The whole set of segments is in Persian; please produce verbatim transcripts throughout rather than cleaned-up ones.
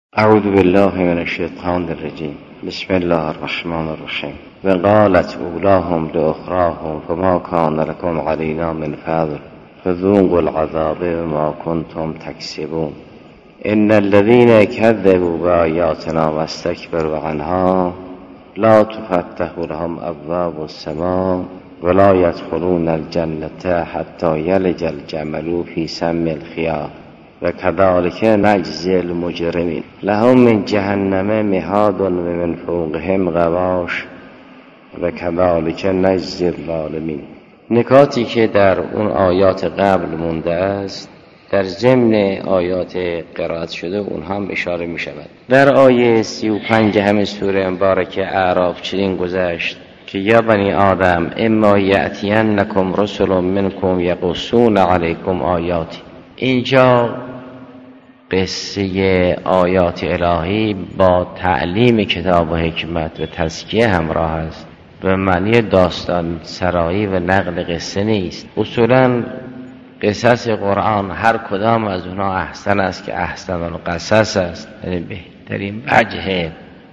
اعوذ بالله من الشیطان الرجیم. بسم الله الرحمن الرحیم. و قالت اولاهم لاخراهم فما کان لکم علینا من فضل فذوقوا العذاب بما کنتم تکسبون. ان الذين كذبوا بآیاتنا واستكبروا عنها لا تفتح لهم ابواب السماء ولا يدخلون الجنة حتى يلج الجمل في سم الخياط و كذلك نجزي المجرمين لهم من جهنم مهاد و من فوقهم غواش و كذلك نجزي الظالمين. نکاتی که در اون آیات قبل مونده است در ضمن آیات قرائت شده اونها هم اشاره می شود. در آیه سی و پنج همین سوره مبارکه اعراف چنین گذشت که یا بنی آدم اما یأتینکم رسل منکم یقصون علیکم آیاتی. اینجا قصه آیات الهی با تعلیم کتاب و حکمت و تزکیه همراه است. به معنی داستان سرایی و نقل قصه نیست. اصولا قصص قرآن هر کدام از اونها احسن است که احسن القصص است، یعنی بهترین وجه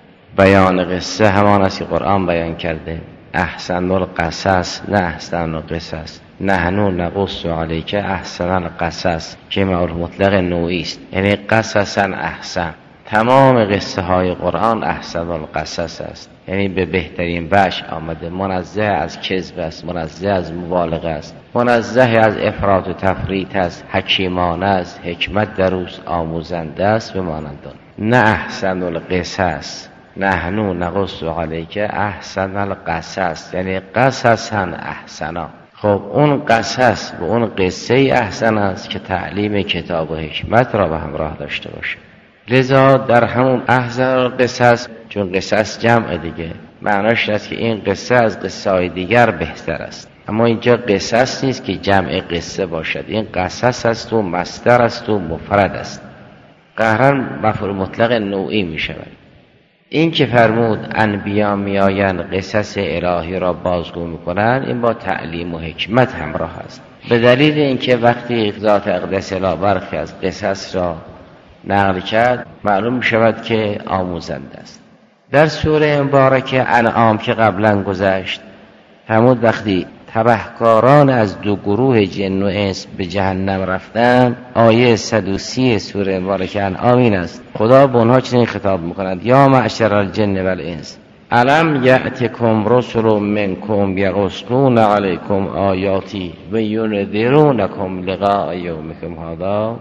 بیان قصه همان است که قرآن بیان کرده. احسن القصص نه احسن القصص. نحنو نقص علیک احسن القصص که معروف مطلق نوعی است، یعنی قصصا احسن. تمام قصه های قرآن احسن القصص است، یعنی به بهترین وجه آمده. منزه از کذب است، منزه از مبالغه است، منزه از افراط و تفریط است، حکیمانه است، حکمت دروس آموزنده است. به مانند نه احسن القصص نحنو نقص علیک احسن القصص، یعنی قصصا احسنا. خب اون قصص و اون قصه احسن است که تعلیم کتاب و حکمت را به همراه داشته باشه. لذا در همون احسن قصص، چون قصص جمع دیگه، معناش است که این قصه از قصه های دیگر بهتر است. اما اینجا قصص نیست که جمع قصه باشد، این قصص است و مصدر است و مفرد است، قهرن مفعول مطلق نوعی می شود. این که فرمود انبیا می آیند قصص الهی را بازگو می کنند، این با تعلیم و حکمت همراه است. به دلیل اینکه وقتی ذات اقدس الی برخی از قصص را نقل کرد معلوم می شود که آموزنده است. در سوره مبارکه انعام که قبلا گذشت فرمود وقتی تبهکاران از دو گروه جن و انس به جهنم رفتن، آیه صد و سی سوره مبارکه انعام این است. خدا به اونها چنین خطاب میکند یا معشر الجن و الانس الم یأتکم رسل منکم یقصون علیکم آیاتی و ینذرونکم لقاء یومکم هذا.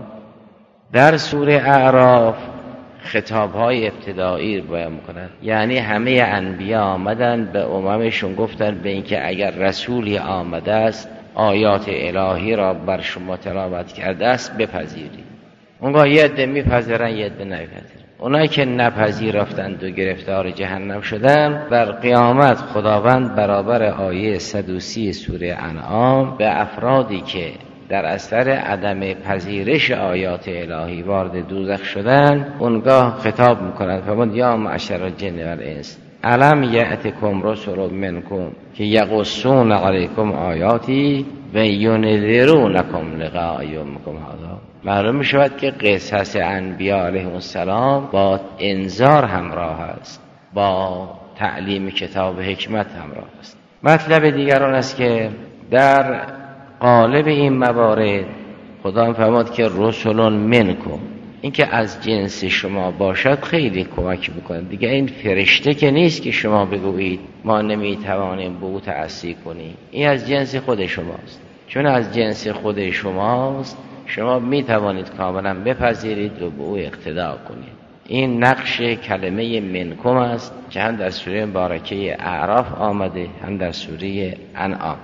در سوره اعراف خطاب های ابتدایی رو بیان میکنن، یعنی همه انبیا آمدن به اممشون گفتن به اینکه اگر رسولی آمده است آیات الهی را بر شما تلاوت کرده است بپذیرید. اونگاه یه عده میپذیرن یه عده نمیپذیرن. اونایی که نپذیرفتند و گرفتار جهنم شدن، در قیامت خداوند برابر آیه صد و سی سوره انعام به افرادی که در اثر عدم پذیرش آیات الهی وارد دوزخ شدن اونگاه خطاب میکنند فرمود یا معشر الجن و الانس الم یأتکم رسل منکم که یقصون علیکم آیاتی و ینذرونکم لقاء یومکم هذا. معلوم میشود که قصص انبیا علیهم السلام با انذار همراه است، با تعلیم کتاب و حکمت همراه است. مطلب دیگر آن است که در قالب این موارد خدا فرمود که رسول منکم، این که از جنس شما باشد خیلی کمک میکنه دیگه. این فرشته که نیست که شما بگویید ما نمیتوانیم به او تأسی کنیم، این از جنس خود شماست. چون از جنس خود شماست شما میتوانید کاملا بپذیرید و به او اقتدا کنید. این نقش کلمه منکم است که هم در سوره مبارکه اعراف آمده هم در سوره انعام.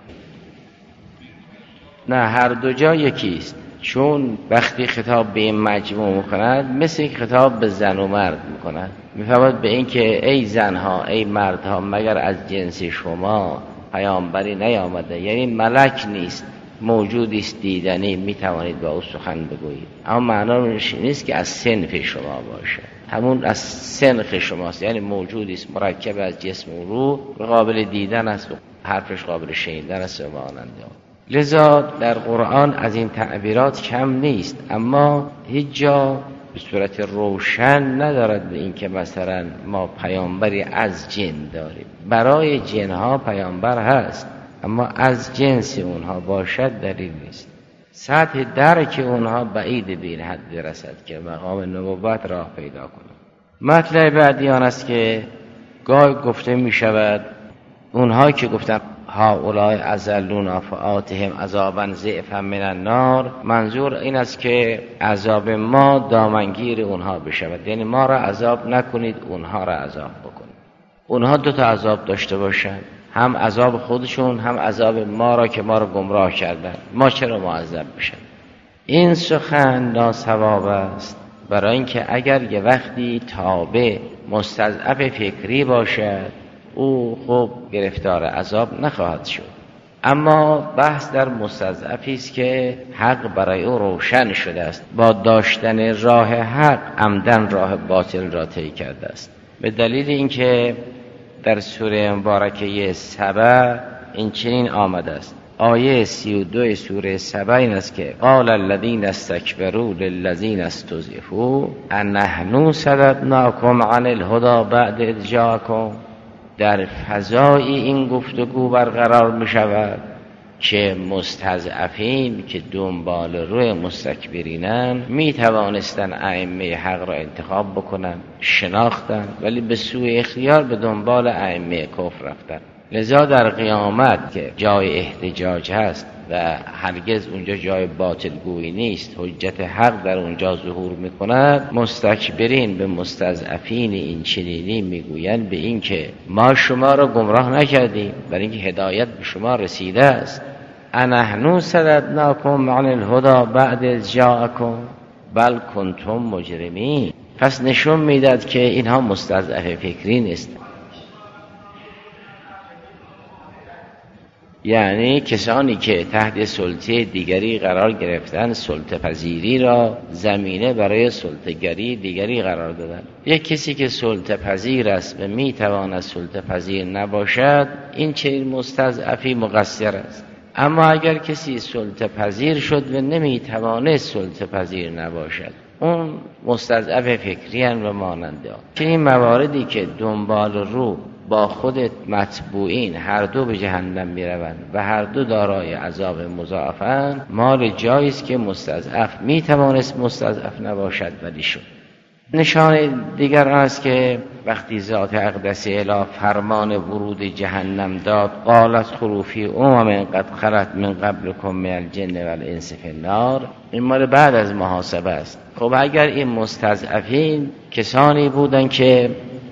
نه هر دو جا یکیست، چون وقتی خطاب به این مجموع میکند مثل یک خطاب به زن و مرد میکند. میفرماید به این که ای زنها ای مردها مگر از جنس شما پیامبری نیامده، یعنی ملک نیست، موجودی است دیدنی، میتوانید با او سخن بگویید. اما معناش نیست که از صنف شما باشه، همون از سنخ شماست، یعنی موجودی است مرکب از جسم و روح، قابل دیدن است و حرفش قابل شنیدن است و ماننده. لذا در قرآن از این تعبیرات کم نیست، اما هیچ جا به صورت روشن ندارد به این که مثلا ما پیامبری از جن داریم. برای جنها پیامبر هست، اما از جنس اونها باشد دلیل نیست. سطح درک اونها بعید به این حد رسد که مقام نبوت راه پیدا کنه. مطلب بعدی آن است که گاه گفته می شود اونها که گفتن هؤلاء اضلونا فآتهم عذابا ضعفا من النار، منظور این است که عذاب ما دامنگیر اونها بشود، یعنی ما را عذاب نکنید اونها را عذاب بکنید. اونها دو تا عذاب داشته باشند، هم عذاب خودشون هم عذاب ما را که ما را گمراه کردن، ما چرا معذب بشن؟ این سخن ناصواب است، برای اینکه اگر یه وقتی تابع مستضعف فکری باشد او خب گرفتار عذاب نخواهد شد. اما بحث در مستضعفی است که حق برای او روشن شده است، با داشتن راه حق عمدن راه باطل را طی کرده است. به دلیل اینکه در سوره مبارکه سبع این چنین آمده است، آیه سی و دو سوره سبع این است که قال الذین استکبروا للذین استضعفوا انحن صددناکم عن الهدی بعد اذ جاءکم. در فضای این گفتگو برقرار می شود که مستضعفین که دنبال روی مستکبرینن می توانستن ائمه حق را انتخاب بکنن، شناختن، ولی به سوی اختیار به دنبال ائمه کفر رفتن. لذا در قیامت که جای احتجاج هست و هرگز اونجا جای باطل گویی نیست، حجت حق در اونجا ظهور میکند، مستکبرین به مستضعفین این چنینی میگویند به این که ما شما را گمراه نکردیم، برای اینکه هدایت به شما رسیده است. انحن صددناکم عن الهدی بعد اذ جاءکم بل کنتم مجرمین. پس نشون میداد که اینها مستضعف فکری نیست، یعنی کسانی که تحت سلطه دیگری قرار گرفتن سلطه پذیری را زمینه برای سلطه گری دیگری قرار دادن. یک کسی که سلطه پذیر است و میتواند سلطه پذیر نباشد، این چنین مستضعفی مقصر است. اما اگر کسی سلطه پذیر شد و نمیتوانست سلطه پذیر نباشد، اون مستضعف فکری هستند و ماننده آن. چنین مواردی که دنبال رو با خودت متبوعین هر دو به جهنم میروند و هر دو دارای عذاب مضاعفند، مال جاییست که مستضعف میتوانست مستضعف نباشد ولی شد. نشان دیگر است که وقتی ذات اقدس اله فرمان ورود جهنم داد، قالت خروفی امم قد خلت من قبلکم من الجن والانس فی النار، این مال بعد از محاسبه است. خب اگر این مستضعفین کسانی بودن که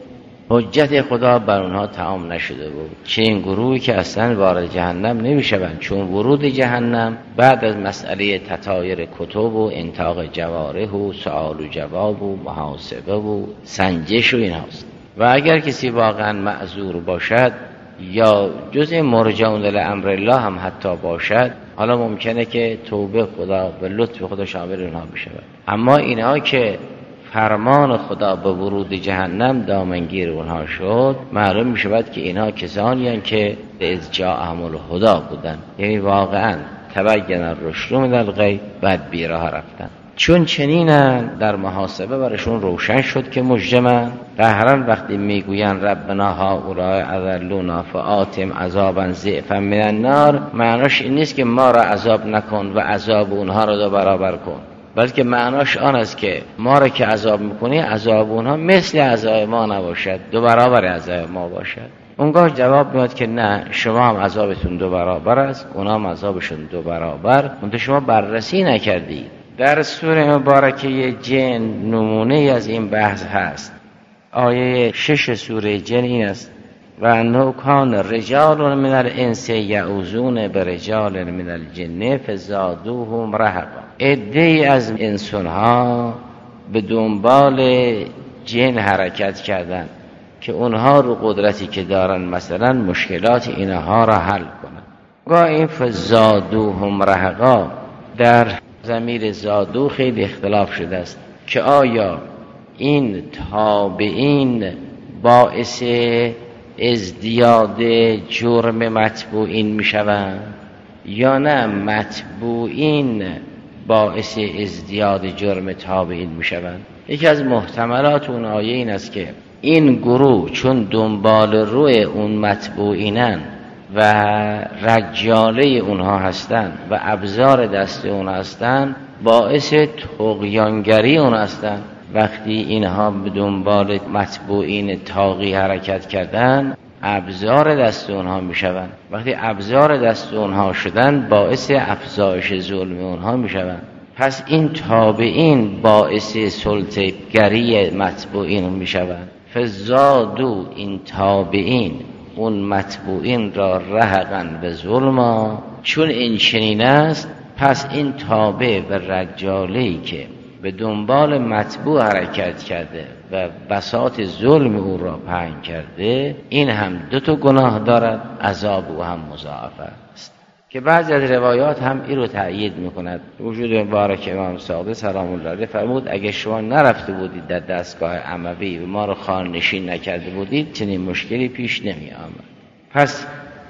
حجت خدا بر اونها تمام نشده بود، چه این گروهی که اصلا وارد جهنم نمیشوند، چون ورود جهنم بعد از مسئله تطایر کتب و انطاق جوارح و سؤال و جواب و محاسبه و سنجش و این هاست. و اگر کسی واقعا معذور باشد یا جزء مرجعون لامر الله هم حتی باشد، حالا ممکنه که توبه خدا و لطف خدا شامل اونها بشود. اما اینها که فرمان خدا به ورود جهنم دامنگیر اونها شد، معلوم می شود که اینها کسانی هستند که اذ جاءهم الهدی بودن، یعنی واقعا تبین الرشد من الغی، بعد بیراه رفتن. چون چنینن در محاسبه برشون روشن شد که مجرمن. قهرن وقتی میگوین ربنا هؤلاء اضلونا فآتهم عذابا ضعفا من النار، معناش این نیست که ما را عذاب نکن و عذاب اونها را دو برابر کن، بلکه معناش آن است که ما را که عذاب میکنی عذاب اونها مثل عذاب ما نباشد، دو برابر عذاب ما باشد. اونگاه جواب میاد که نه، شما هم عذابتون دو برابر است، اونا هم عذابشون دو برابر، منتها شما بررسی نکردید. در سوره مبارکه جن نمونه از این بحث هست. آیه شش سوره جن این است: و انه کان رجال من الانس یعوذون برجال من الجن فزادوهم رهقا. عده‌ای از انسان‌ها به دنبال جن حرکت کردند که اونها رو قدرتی که دارن مثلا مشکلات اینها را حل کنند. گاه این فزادوهم رهقا در ضمیر زادو خیلی اختلاف شده است که آیا این تابعین باعث ازدیاد جرم متبوعین می شوند یا نه متبوعین باعث ازدیاد جرم تابعین میشوند. یکی از محتملات اون آیه این است که این گروه چون دنبال روی اون متبوعینن و رجاله اونها هستند و ابزار دست اونها هستند، باعث طغیانگری اونها هستند. وقتی اینها به دنبال متبوعین طاغی حرکت کردن، ابزار دست اونها میشوند. وقتی ابزار دست اونها شدن، باعث افزایش ظلم اونها میشوند. پس این تابعین باعث سلطه‌گری متبوعین میشوند. فزادو، این تابعین اون متبوعین را رهقا به ظلما، چون این چنین است، پس این تابع و رجاله‌ای که به دنبال متبوع حرکت کرده و بساط ظلم او را پهن کرده، این هم دو تا گناه دارد، عذاب او هم مضاعف است. که بعضی از روایات هم این رو تأیید میکند. وجود مبارک امام صادق سلام الله علیه فرمود اگه شما نرفته بودید در دستگاه اموی و ما رو خانه‌نشین نکرده بودید، چنین مشکلی پیش نمی آمد. پس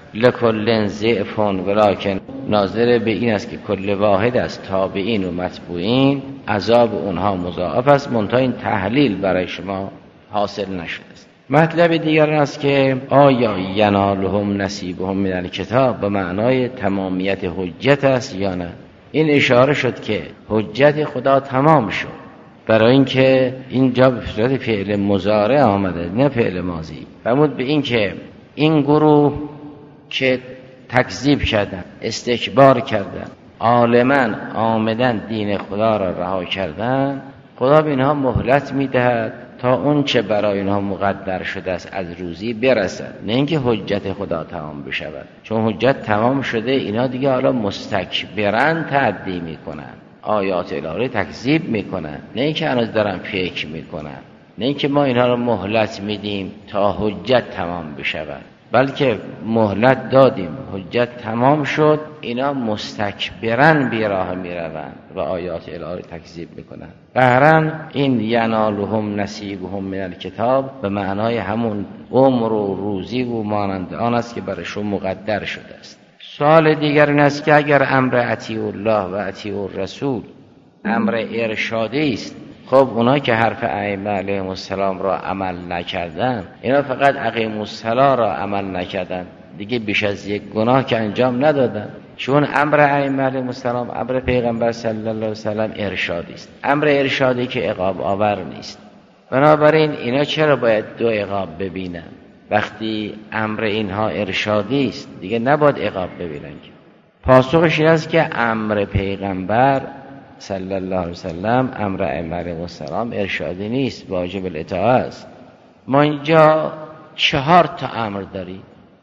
لکل ضعف ولکن ناظر به این است که کل واحد از تابعین و متبوعین عذاب اونها مضاعف است، منتها این تحلیل برای شما حاصل نشده است. مطلب دیگر است که آیا ینالهم نصیبهم من الکتاب به معنای تمامیت حجت است یا نه. این اشاره شد که حجت خدا تمام شد، برای اینکه اینجا به صورت فعل مضارع آمده نه فعل ماضی. فرمود به این که این گروه که تکذیب کردن، استکبار کردن، عالماً آمدن دین خدا را رها کردن، خدا به اینها مهلت میدهد تا اون چه برای اینها مقدر شده است از روزی برسد، نه اینکه حجت خدا تمام بشود. چون حجت تمام شده، اینا دیگه حالا مستکبرن تعدی میکنن، آیات الهی تکذیب میکنن، نه اینکه هنوز دارن فکر میکنن، نه اینکه ما اینها رو مهلت میدیم تا حجت تمام بشود، بلکه مهلت دادیم، حجت تمام شد، اینا مستکبرن بیراه میروند و آیات الهی تکذیب میکنن. قهرن این ینالهم نصیبهم من الکتاب به معنای همون عمر و روزی و مانند آن است که برشون مقدر شده است. سوال دیگر این است که اگر امر اطیع الله و اطیع الرسول امر ارشادی است، خب اونا که حرف ائمه علیهم السلام را عمل نکردن، اینا فقط اقیموا الصلاة را عمل نکردن، دیگه بیش از یک گناه که انجام ندادن. چون امر ائمه علیهم السلام، امر پیغمبر صلی الله علیه و سلم ارشادی است، امر ارشادی که عقاب آور نیست. بنابراین اینا چرا باید دو عقاب ببینن؟ وقتی امر اینها ارشادی است، دیگه نباید عقاب ببینن. پاسخش این است که امر پیغمبر صلی الله علیه وسلم، امر ائمه علیهم السلام ارشادی نیست، واجب الاطاعه است. ما اینجا چهار تا امر داریم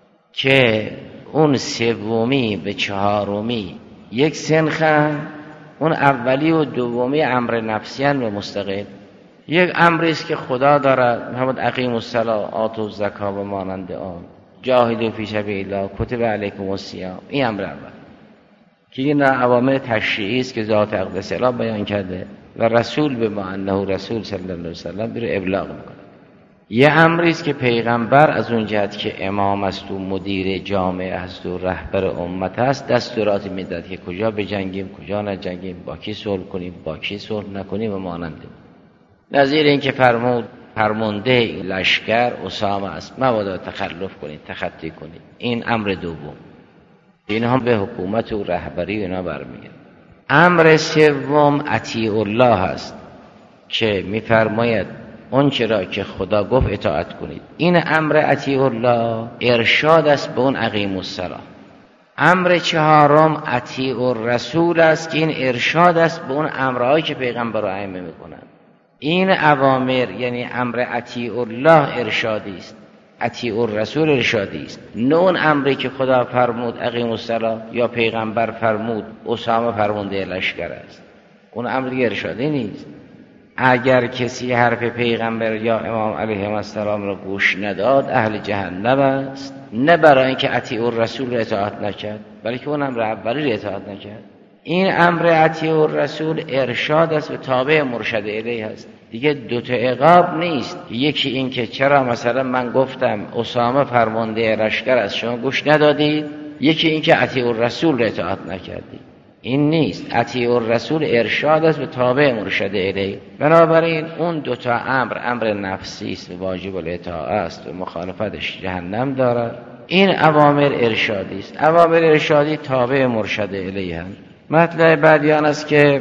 که اون سومی به چهارمی یک سنخن، اون اولی و دومی امر نفسیان و مستقل. یک امری است که خدا دارد، محمد اقیموا الصلاة آتوا الزکات و مانند آن، جاهدوا فی سبیل الله کتب علیکم الصیام. این امر اول که این اوامر تشریعی است که ذات اقدس اله بیان کرده و رسول به ما انه رسول صلی الله علیه و سلم بیرو ابلاغ میکنه. یه امری است که پیغمبر از اون جهت که امام است و مدیر جامعه است و رهبر امت است، دستورات میداد که کجا بجنگیم، کجا نجنگیم، با کی صلح کنیم، با کی صلح نکنیم و مانند. نظیر این که فرمود فرمانده لشکر اسامه است، مبادا تخلف کنید، تخطی کنید. این امر دوم، این هم به حکومت و رهبری اینا برمیگرده. امر سوم اطیع الله است که میفرماید اون چرا که خدا گفت اطاعت کنید. این امر اطیع الله ارشاد است به اون اقیموا الصلاة. امر چهارم اطیع الرسول است که این ارشاد است به اون امرهایی که پیغمبر و ائمه میکنند. این اوامر یعنی امر اطیع الله ارشادی است، اطیع الرسول ارشادی است، نه اون امری که خدا فرمود اقیموا الصلاة یا پیغمبر فرمود اسامه فرمانده لشکر است. اون امر دیگه ارشادی نیست. اگر کسی حرف پیغمبر یا امام علیهم السلام را گوش نداد اهل جهنم است، نه برای اینکه اطیع الرسول را اطاعت نکرد، بلکه اون امر اولی را اطاعت نکرد. این امر اطیع الرسول ارشاد است و تابع مرشد الیه است. دیگه دو تا عقاب نیست، یکی این که چرا مثلا من گفتم اسامه فرمانده لشکر است شما گوش ندادید، یکی این که اطیع الرسول را اطاعت نکردید. این نیست. اطیع الرسول ارشاد است به تابع مرشد الیه. بنابراین اون دوتا امر، امر نفسی است و واجب الاطاعه است و مخالفتش جهنم دارد. این اوامر ارشادی است. اوامر ارشادی تابع مرشد الیه هم. مطلب بعدی آن است که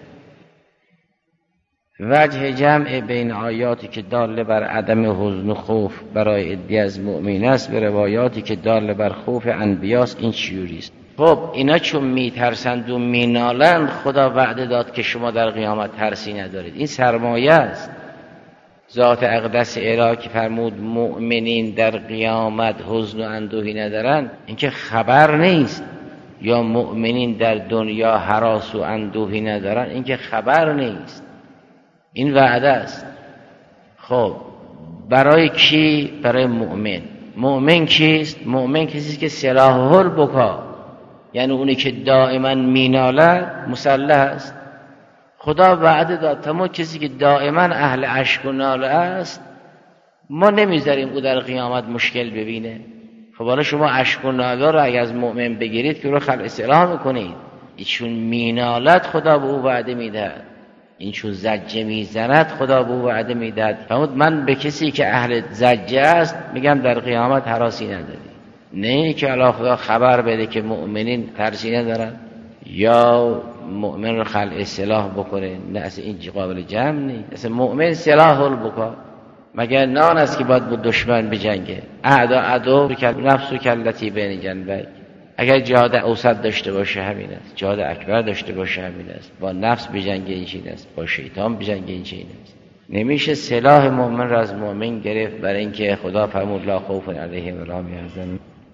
وجه جمع بین آیاتی که دال بر عدم حزن و خوف برای عدی از مؤمن است به روایاتی که دال بر خوف انبیاست این چجوری است؟ خب اینا چون میترسند و مینالند خدا وعده داد که شما در قیامت ترسی ندارید. این سرمایه است. ذات اقدس الهی که فرمود مؤمنین در قیامت حزن و اندوهی ندارن، این که خبر نیست. یا مؤمنین در دنیا هراس و اندوهی ندارن، این که خبر نیست. این وعده است. خب برای کی؟ برای مؤمن. مؤمن کیست؟ مؤمن کسی که سلاح البکا، یعنی اونی که دائما مینالد مسلح است. خدا وعده داد تمام کسی که دائما اهل اشک و ناله است ما نمیذاریم او در قیامت مشکل ببینه. خب حالا شما اشک و ناله رو اگه از مؤمن بگیرید که رو خلع اصلاح میکنید. ایشون مینالد خدا به او وعده میدهد، این چون زجه میزند خدا به او وعده میدهد. فرمود من به کسی که اهل زجه است میگم در قیامت هراسی نداری. نه که الله خدا خبر بده که مؤمنین ترسی ندارن یا مؤمن رو خلع سلاح بکنه. نه اصلا این قابل جمع نیست. اصلا مؤمن سلاح البکا. مگر نان است که باید با دشمن بجنگه؟ اعدا عدو نفس و کلتی بین جنبک. اگر جهاد اوسط داشته باشه همین است، جهاد اکبر داشته باشه همین است. با نفس بجنگه این چیز است، با شیطان بجنگه این چیز است. نمیشه سلاح مؤمن را از مؤمن گرفت، برای اینکه خدا فرمود لا خوف علیهم ولا هم یحزنون.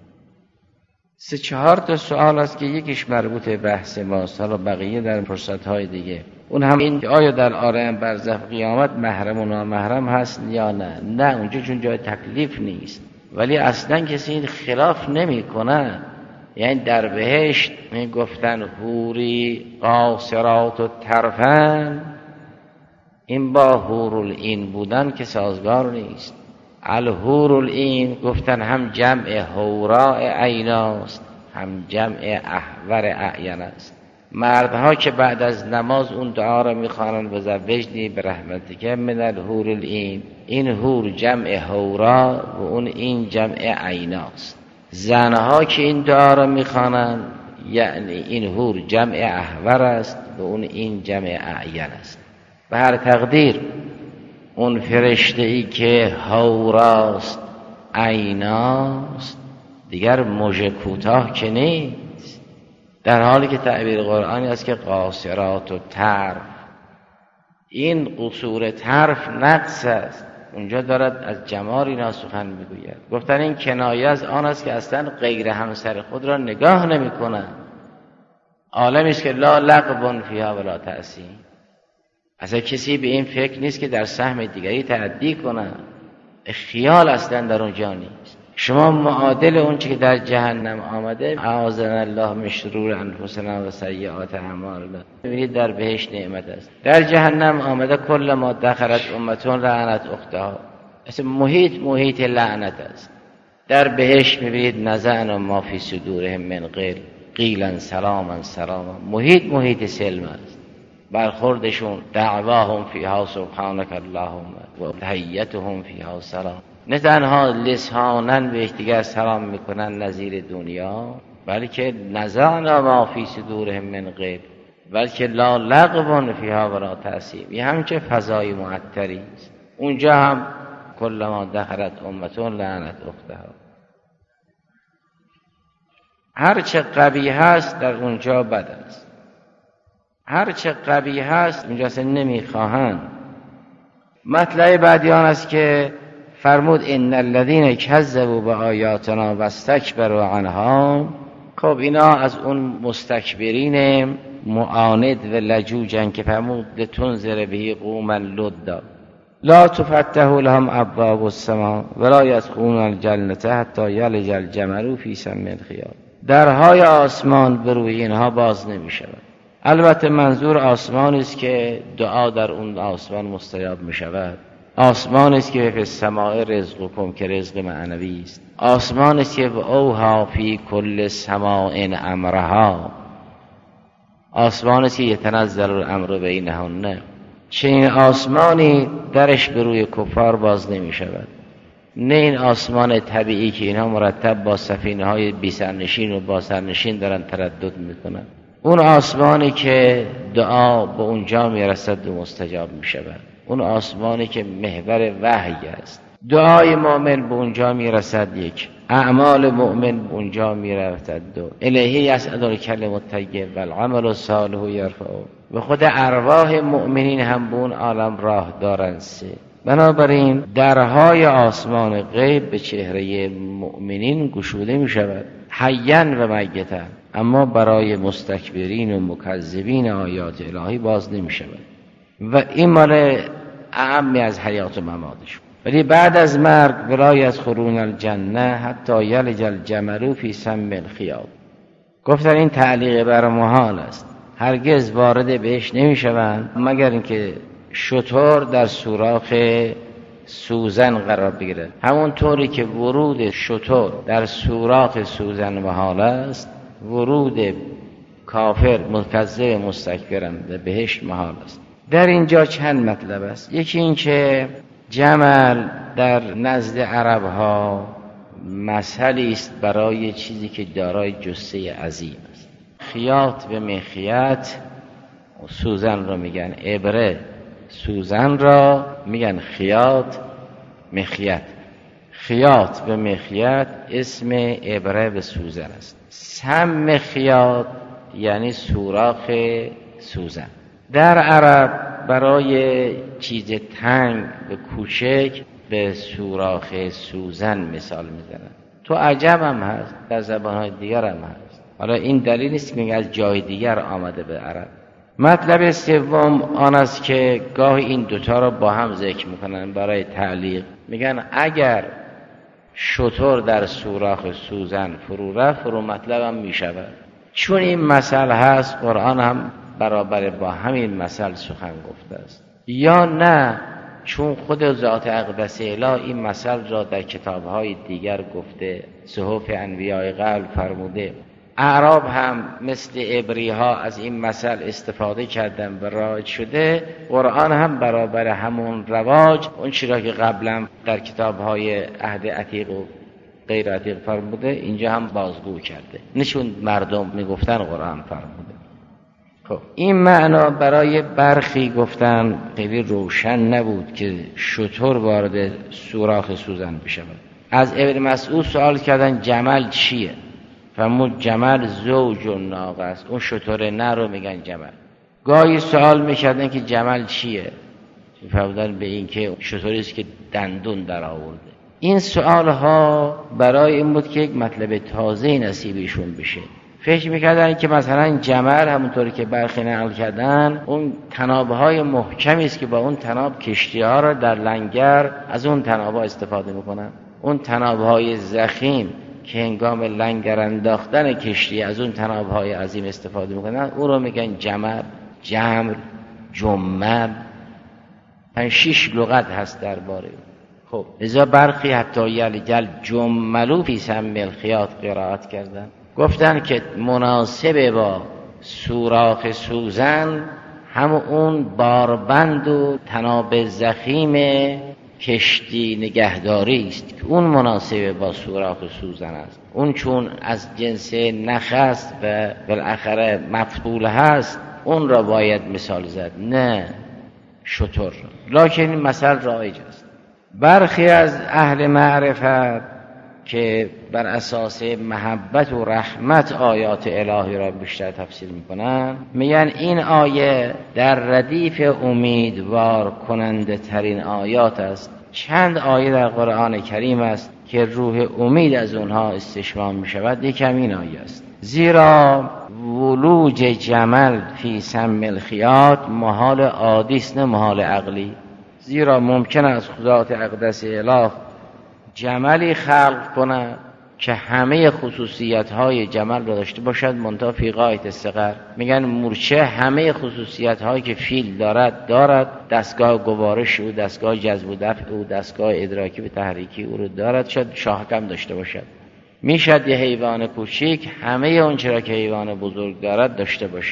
سه چهار تا سوال است که یکیش مربوط به بحث ماست، حالا بقیه در فرصت‌های دیگه. اون هم این که آیا در عالم برزخ قیامت محرم و نامحرم هست یا نه؟ نه، اونجا چون جای تکلیف نیست. ولی اصلا کسی این خلاف نمی‌کنه. یعنی در بهشت می گفتن حوری قاصرات و طرفن، این با حورالعین بودن که سازگار نیست. الحورالعین گفتن هم جمع حوراء عیناست هم جمع احور اعین است. مردها که بعد از نماز اون دعا را میخوانند و زوجنی به رحمتک من الحورالعین، این حور جمع حورا و اون این جمع عیناست. زنها که این دعا را میخوانند یعنی این حور جمع احور است و اون این جمع اعین است. به هر تقدیر اون فرشته ای که حوراست عیناست دیگر مژه کوتاه که نیست، در حالی که تعبیر قرآنی است که قاصرات و طرف. این قصور طرف نقص است. اونجا دارد از جمال اینا سخن میگوید. گفتن این کنایه از آن است که اصلا غیر همسر خود را نگاه نمی کنند. عالمی است که لا لغو فیها ولا تأثیم. اصلا کسی به این فکر نیست که در سهم دیگری تعدی کنه. خیال اصلا در اونجا نیست. شما معادل اون چی که در جهنم آمده، اعاذنا الله من شرور انفسنا و سیئات اعمالنا، ببینید در بهشت نعمت است. در جهنم آمده کل ما دخلت امتون لعنت اختها. اصلا محیط محیط لعنت است. در بهشت میبینید نزعنا ما فی صدورهم من غل قیلا سلاما سلاما، محیط محیط سلم است. برخوردشون دعواهم فیها سبحانک اللهم و تحیتهم فیها سلام. نه تنها لسانن به یکدیگر سلام میکنن نظیر دنیا، بلکه نزعنا ما فی صدورهم من غل، بلکه لا لغو فیها ولا تأثیم. یه همچه فضای معطری است. اونجا هم کل ما دخلت امتون لعنت اختها. هر چه قبیح هست در اونجا بد است. هر چه قبیح هست اونجا اصلا نمیخواهند. مطلب بعدی آن است که فرمود ان الذين كذبوا بآیاتنا واستكبروا عنها. خب اینا از اون مستکبرین معاند و لجوجن که فرمود لتنذر به قوما لدا لا تفتح لهم ابواب السماء ولا يدخلون الجنة حتى يلج الجمل في سم الخياط. درهای آسمان به روی اینها باز نمی شود. البته منظور آسمانی است که دعا در اون آسمان مستجاب می شود. آسمانی است که فی السماء رزقکم که رزق معنوی است. آسمانی است که اوها فی کل سماء امرها، آسمان است که یتنزل الامر بینهن. چنین آسمانی درش به روی کفار باز نمی شود. نه این آسمان طبیعی که اینها مرتب با سفینه های بی سرنشین و با سرنشین دارن تردد میکنن، اون آسمانی که دعا به اونجا میرسد و مستجاب میشود، اون آسمانی که محور وحی است، دعای مؤمن به اونجا میرسد، یک اعمال مؤمن به اونجا میرسد، دو الیه یصعد الکلم الطیب والعمل الصالح یرفعه، و خود ارواح مؤمنین هم به اون عالم راه دارند. سه بنابراین درهای آسمان غیب به چهره مؤمنین گشوده می شود حیاً و میتاً، اما برای مستکبرین و مکذبین آیات الهی باز نمی شود و این مال اعمی از حیات و مماتشون. ولی بعد از مرگ ولا یدخلون الجنه حتی یلج الجمل فی سم الخیاط. گفتن این تعلیق بر محال است، هرگز وارد بهش نمی شوند مگر اینکه شتر در سوراخ سوزن قرار بگیره. همون طوری که ورود شتر در سوراخ سوزن محال است، ورود کافر مکذب مستکبرم به بهشت محال است. در اینجا چند مطلب است. یکی این که جمل در نزد عرب ها مثلی است برای چیزی که دارای جثه عظیم است. خیاط به مخیط سوزن رو میگن، ابره سوزن را میگن خیاط مخیط. خیاط به مخیط اسم ابره به سوزن است. سم خیاط یعنی سوراخ سوزن. در عرب برای چیز تنگ و کوچک به سوراخ سوزن مثال میزنن. تو عجم هم هست، در زبانهای دیگر هم هست. حالا این دلیل نیست که از جای دیگر آمده به عرب. مطلب سوم آن است که گاهی این دوتا را با هم ذکر میکنن برای تعلیق. میگن اگر شتر در سوراخ سوزن فرو رفت، فرو مطلب هم میشود. چون این مثل هست، قرآن هم برابر با همین مثل سخن گفته است. یا نه چون خود ذات اقدس اله این مثل را در کتابهای دیگر گفته، صحف انبیاء قبل فرموده. اعراب هم مثل عبری ها از این مثل استفاده کردن و رایج شده. قرآن هم برابر همون رواج اون چیزی که قبلا در کتابهای عهد عتیق و غیر عتیق فرموده اینجا هم بازگو کرده، نشون مردم میگفتن قرآن فرموده. خب این معنا برای برخی گفتن خیلی روشن نبود که شتر وارد سوراخ سوزن بشود. از ابن مسعود سوال کردن جمل چیه؟ فرمود جمل زوج و ناقه است. اون شتر نر رو میگن جمل. گاهی سوال میکردن که جمل چیه؟ فرمودن به این که شتری است که دندون در آورده. این سوال ها برای این بود که یک مطلب تازه نصیبشون بشه. فکر میکردن که مثلا جمل همونطوری که برخی نقل کردن اون تنابهای محکمی است که با اون تناب کشتی ها را در لنگر از اون تنابها استفاده میکنن. اون تنابهای ضخیم که هنگام لنگر انداختن کشتی از اون تنابهای عظیم استفاده میکنن، او رو میگن جمل، جمل، جمل. پنج شیش لغت هست درباره. خب لذا برخی حتی یلجل جملو فی سم الخیاط قرائت کردن، گفتن که مناسب با سوراخ سوزن هم اون باربند و تناب ضخیم کشتی نگهداری است که اون مناسب با سوراخ سوزن است. اون چون از جنس نخ است و بالاخره مفعول هست، اون را باید مثال زد، نه شتر. لکن این مثل رایج است. برخی از اهل معرفت که بر اساس محبت و رحمت آیات الهی را بیشتر تفسیر میکنن، میگن این آیه در ردیف امیدوار کننده ترین آیات است. چند آیه در قرآن کریم است که روح امید از اونها استشمام میشود. یکم این آیه است: زیرا ولوج جمل فی سم الخیاط محال عادی است، نه محال عقلی. زیرا ممکن است ذات اقدس اله جملی خلق کنه که همه خصوصیت‌های جمل را داشته باشد منتها فی غایت الصغر. میگن مورچه همه خصوصیت‌هایی که فیل دارد دارد، دستگاه گوارش او، دستگاه جذب و دفع او، دستگاه ادراکی و تحریکی او رو دارد، شاید شاهکم داشته باشد. میشد یه حیوان کوچیک همه اون چرا که حیوان بزرگ دارد داشته باشد.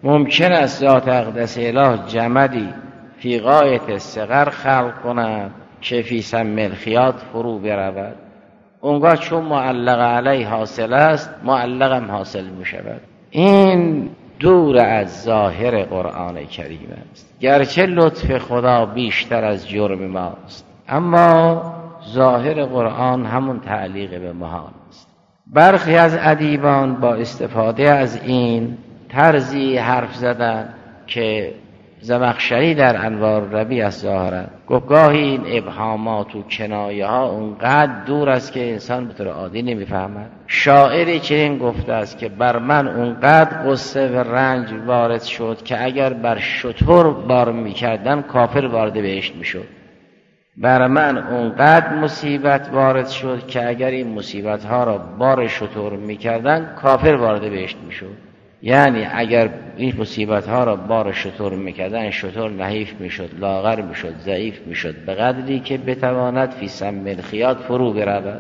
ممکن است ذات اقدس اله جمدی فی غایت الصغر خلق کند که فی سم الخیاط فرو برود. اونگاه چون معلق علیه حاصل است، معلق هم حاصل می شود. این دور از ظاهر قرآن کریم است. گرچه لطف خدا بیشتر از جرم ماست، اما ظاهر قرآن همون تعلیق به محال است. برخی از ادیبان با استفاده از این طرزی حرف زدن که زمخشری در انوار ربیع از ظاهرا گفت گاهی این ابهامات و کنایه ها اونقدر دور است که انسان به طور عادی نمیفهمد. شاعری چنین گفته است که بر من اونقدر غصه و رنج وارد شد که اگر بر شتر بار میکردن کافر وارد بهشت میشد. بر من اونقدر مصیبت وارد شد که اگر این مصیبت ها را بار شتر میکردن کافر وارد بهشت میشد. یعنی اگر این مصیبت ها را بار شتر میکردن، شتر نحیف میشد، لاغر میشد، ضعیف میشد به قدری که بتواند فی سم الخیاط فرو برود.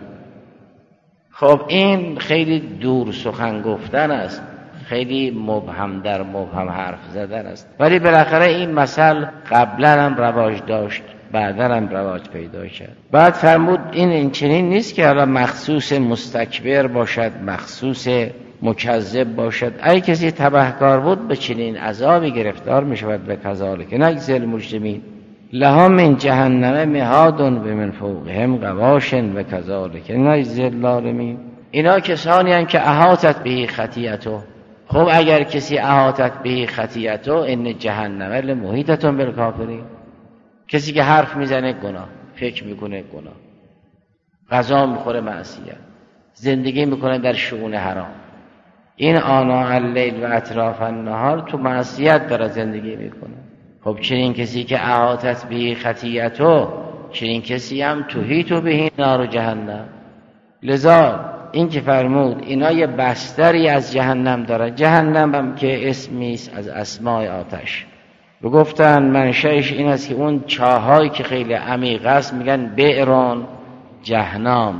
خب این خیلی دور سخن گفتن است، خیلی مبهم در مبهم حرف زدن است، ولی بالاخره این مثل قبلا هم رواج داشت، بعدا هم رواج پیدا کرد. بعد فرمود این این چنین نیست که حالا مخصوص مستکبر باشد، مخصوص مکذب باشد. ای کسی تبهکار بود به چنین عذابی گرفتار می شود. به کذالک نجزی المجرمین لهم من جهنم مهاد و من فوقهم غواش و کذالک نجزی الظالمین. اینا کسانی هستند که احاطت به خطیئته. خب اگر کسی احاطت به خطیئته، ان جهنم لمحیطة بالکافرین. کسی که حرف میزنه گناه، فکر میکنه گناه، غذا میخوره معصیت، زندگی میکنه در شؤون حرام، این آناء اللیل و اطراف النهار تو معصیت داره زندگی میکنه. خب چنین کسی که احاطت به خطیئته، چنین کسی هم تحیط به نار جهنم. لذا این که فرمود اینا یه بستری از جهنم داره. جهنم هم که اسمی است از اسماء آتش. و گفتن منشأش این است که اون چاهایی که خیلی عمیق است میگن بئرون جهنم.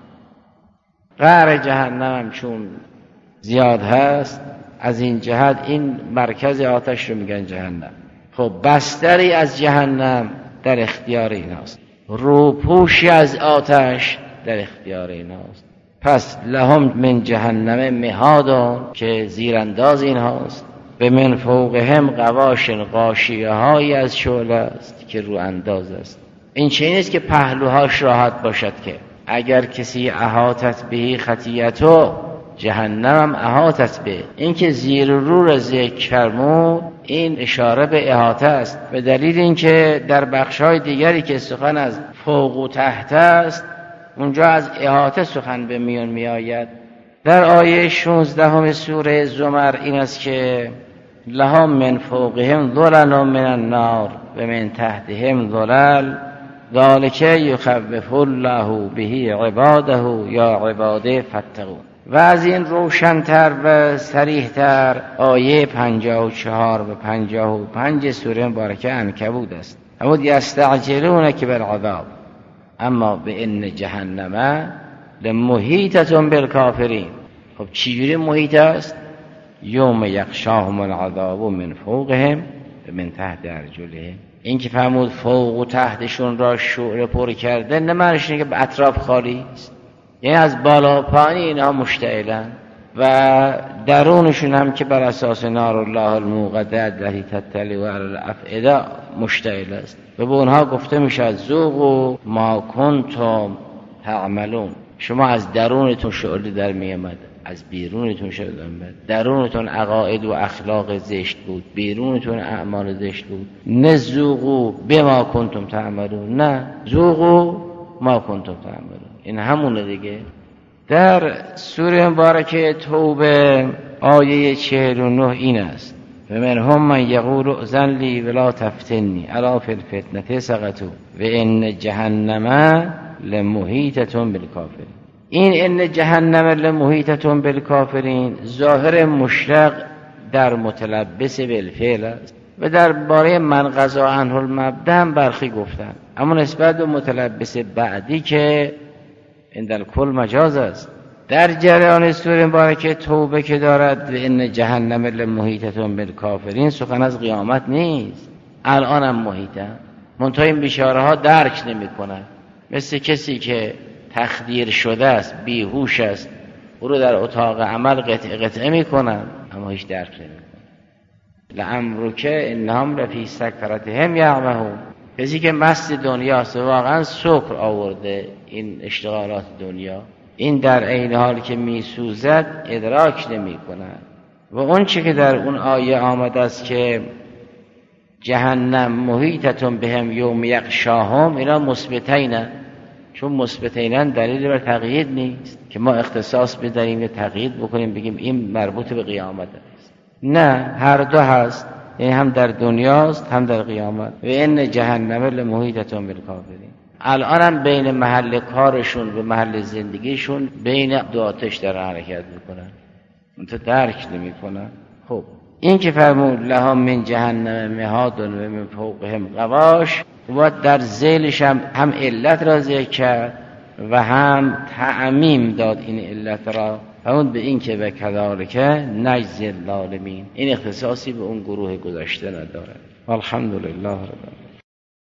قعر جهنم هم چون زیاد هست، از این جهت این مرکز آتش رو میگن جهنم. خب بستری از جهنم در اختیار ایناست، روپوشی از آتش در اختیار ایناست. پس لهم من جهنم مهاد که زیرانداز اینهاست، به من فوقهم غواش غاشیه هایی از شعله است که رو انداز است. این چه نیست که پهلوهاش راحت باشد، که اگر کسی احاطت به خطیئته، جهنم احاطت به. این که زیر و رو را ذکر فرمود این اشاره به احاطه است، به دلیل اینکه در بخش‌های دیگری که سخن از فوق و تحت است اونجا از احاطه سخن به میان می آید. در آیه شانزده سوره زمر این است که لهم من فوقهم ظلل من النار و من تحتهم ظلل ذلک یخوف الله به عباده یا عباده فاتقون. و از این روشن‌تر و صریح‌تر آیه پنجاه و چهار و پنجاه و پنج سوره مبارکه عنکبوت است. اما یستعجلونک بالعذاب اما به ان جهنم لمحیطة بالکافرین. خب چجوری محیط است؟ یوم یغشاهم العذاب من فوقهم و من تحت ارجلهم. این که فرمود فوق و تحتشون را شعله پر کرده، نه معنیش اینه که به اطراف خالی است، یعنی از بالا پایین اینها مشتعلن و درونشون هم که بر اساس نار الله الموقده التي تطلع علی الافئده مشتعل است. و به اونها گفته میشه ذوقوا ما کنتم تعملون. شما از درونتون شعله در میامد، از بیرونتون شعله در میامد. درونتون عقاید و اخلاق زشت بود، بیرونتون اعمال زشت بود. نه ذوقوا بما کنتم تعملون، نه ذوقوا ما کنتم تعملون. این همونه دیگه. در سوره مبارکه توبه آیه چهل و نه این است و منهم من یقول اذن لی ولا تفتنی الا فی الفتنه سقطوا و ان جهنم لمحیطة بالکافرین. این ان جهنم لمحیطة بالکافرین ظاهر مشتق در متلبس بالفعل است و در باره من قضا عنه المبدا هم برخی گفتن، اما نسبت به متلبس بعدی که عند الکل مجاز است، در جریان سوره مبارکه توبه که دارد و ان جهنم لمحیطة بالکافرین، سخن از قیامت نیست، الانم محیطه. منتها این بیچاره ها درک نمی کنن، مثل کسی که تخدیر شده است، بیهوش است، او رو در اتاق عمل قطعه قطعه می کنن اما هیچ درک نمی کنن. لعمرک انهم لفی سکرتهم یعمهون. کسی که مست دنیاست و واقعا سکر آورده این اشتغالات دنیا، این در عین حال که می سوزد ادراک نمی کند. و اون چی که در اون آیه آمده است که جهنم محیطة بهم یوم یغشاهم، اینا مثبتینه، چون مثبتینن دلیل بر تقیید نیست که ما اختصاص بداریم یا تقیید بکنیم بگیم این مربوط به قیامت است. نه، هر دو هست، این هم در دنیاست هم در قیامت. و ان جهنم لمحیطة بالکافرین. الان هم بین محل کارشون و محل زندگیشون بین دو آتش در حرکت میکنن، اونتا درک نمی کنن. خب این که فرمود لهم من جهنم مهاد و من فوقهم غواش، باید در ذیلش هم, هم علت را ذکر کرد و هم تعمیم داد این علت را، همون به این که و کذالک نجزی الظالمین. این اختصاصی به اون گروه گذشته نداره. الحمدلله رب العالمین.